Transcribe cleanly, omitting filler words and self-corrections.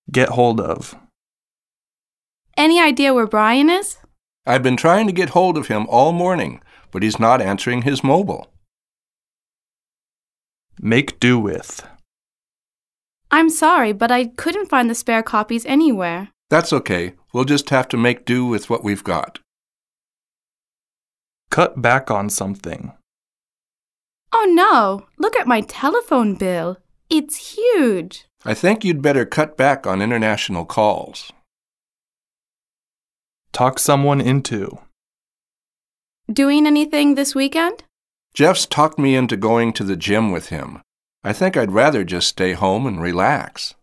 Get hold of. Any idea where Brian is? I've been trying to get hold of him all morning, but he's not answering his mobile. Make do with. I'm sorry, but I couldn't find the spare copies anywhere. That's okay. We'll just have to make do with what we've got. Cut back on something. Oh no, look at my telephone bill. It's huge. I think you'd better cut back on international calls. Talk someone into. Doing anything this weekend? Jeff's talked me into going to the gym with him. I think I'd rather just stay home and relax.